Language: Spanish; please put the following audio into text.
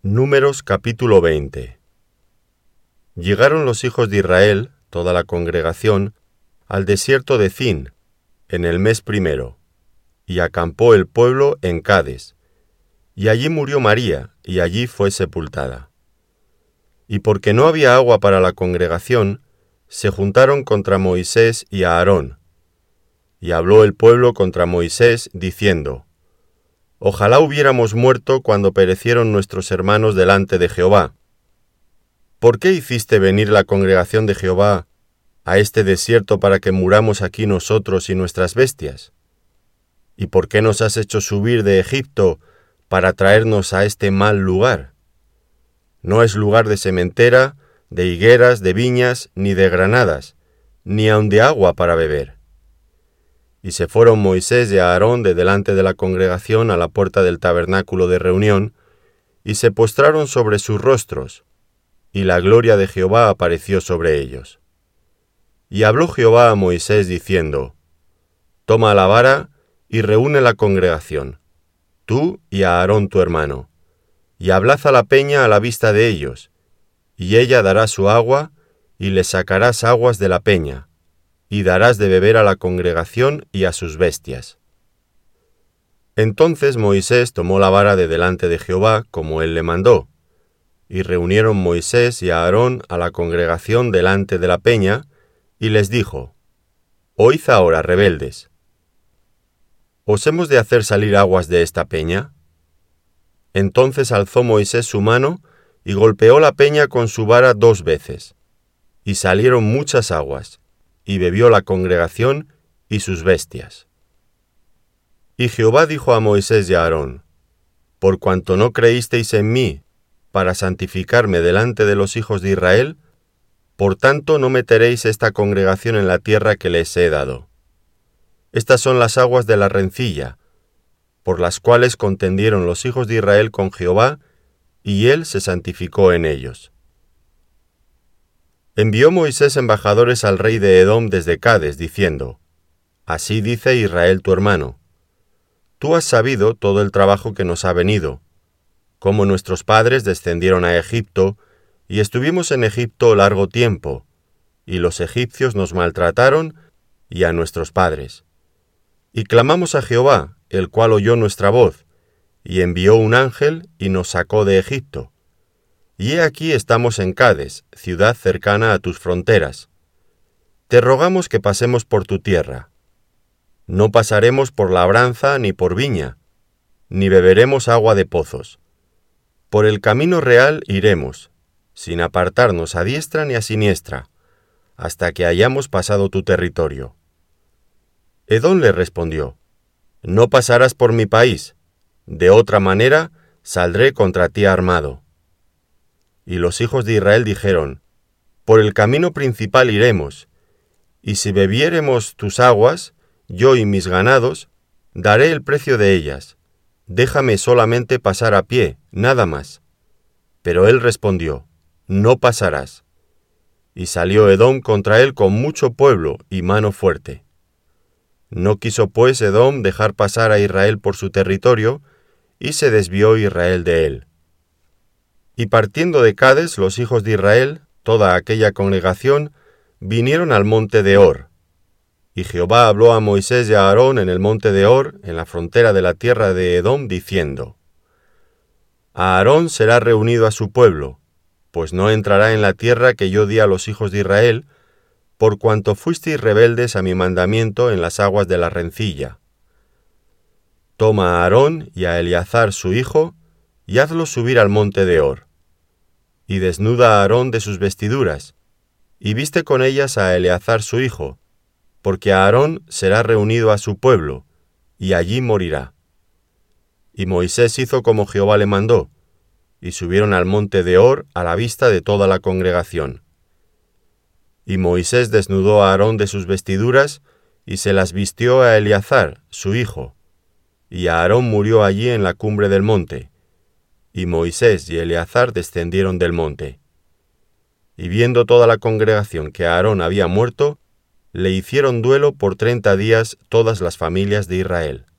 Números capítulo 20. Llegaron los hijos de Israel, toda la congregación, al desierto de Zin, en el mes primero, y acampó el pueblo en Cades, y allí murió María, y allí fue sepultada. Y porque no había agua para la congregación, se juntaron contra Moisés y a Aarón. Y habló el pueblo contra Moisés, diciendo: Ojalá hubiéramos muerto cuando perecieron nuestros hermanos delante de Jehová. ¿Por qué hiciste venir la congregación de Jehová a este desierto para que muramos aquí nosotros y nuestras bestias? ¿Y por qué nos has hecho subir de Egipto para traernos a este mal lugar? No es lugar de sementera, de higueras, de viñas, ni de granadas, ni aun de agua para beber. Y se fueron Moisés y Aarón de delante de la congregación a la puerta del tabernáculo de reunión, y se postraron sobre sus rostros, y la gloria de Jehová apareció sobre ellos. Y habló Jehová a Moisés diciendo: Toma la vara y reúne la congregación, tú y a Aarón tu hermano, y ablaza la peña a la vista de ellos, y ella dará su agua, y le sacarás aguas de la peña, y darás de beber a la congregación y a sus bestias. Entonces Moisés tomó la vara de delante de Jehová, como él le mandó, y reunieron Moisés y Aarón a la congregación delante de la peña, y les dijo: Oíd ahora, rebeldes, ¿os hemos de hacer salir aguas de esta peña? Entonces alzó Moisés su mano, y golpeó la peña con su vara 2 veces, y salieron muchas aguas, y bebió la congregación y sus bestias. Y Jehová dijo a Moisés y a Aarón: Por cuanto no creísteis en mí, para santificarme delante de los hijos de Israel, por tanto no meteréis esta congregación en la tierra que les he dado. Estas son las aguas de la rencilla, por las cuales contendieron los hijos de Israel con Jehová, y él se santificó en ellos. Envió Moisés embajadores al rey de Edom desde Cades, diciendo: Así dice Israel tu hermano: Tú has sabido todo el trabajo que nos ha venido, cómo nuestros padres descendieron a Egipto, y estuvimos en Egipto largo tiempo, y los egipcios nos maltrataron, y a nuestros padres. Y clamamos a Jehová, el cual oyó nuestra voz, y envió un ángel, y nos sacó de Egipto. Y he aquí estamos en Cades, ciudad cercana a tus fronteras. Te rogamos que pasemos por tu tierra. No pasaremos por labranza ni por viña, ni beberemos agua de pozos. Por el camino real iremos, sin apartarnos a diestra ni a siniestra, hasta que hayamos pasado tu territorio. Edom le respondió: No pasarás por mi país, de otra manera saldré contra ti armado. Y los hijos de Israel dijeron: Por el camino principal iremos, y si bebiéremos tus aguas, yo y mis ganados, daré el precio de ellas. Déjame solamente pasar a pie, nada más. Pero él respondió: No pasarás. Y salió Edom contra él con mucho pueblo y mano fuerte. No quiso pues Edom dejar pasar a Israel por su territorio, y se desvió Israel de él. Y partiendo de Cades, los hijos de Israel, toda aquella congregación, vinieron al monte de Hor. Y Jehová habló a Moisés y a Aarón en el monte de Hor, en la frontera de la tierra de Edom, diciendo: Aarón será reunido a su pueblo, pues no entrará en la tierra que yo di a los hijos de Israel, por cuanto fuisteis rebeldes a mi mandamiento en las aguas de la rencilla. Toma a Aarón y a Eleazar su hijo, y hazlos subir al monte de Hor. Y desnuda a Aarón de sus vestiduras, y viste con ellas a Eleazar su hijo, porque Aarón será reunido a su pueblo, y allí morirá. Y Moisés hizo como Jehová le mandó, y subieron al monte de Hor a la vista de toda la congregación. Y Moisés desnudó a Aarón de sus vestiduras, y se las vistió a Eleazar, su hijo, y Aarón murió allí en la cumbre del monte, y Moisés y Eleazar descendieron del monte. Y viendo toda la congregación que Aarón había muerto, le hicieron duelo por 30 días todas las familias de Israel.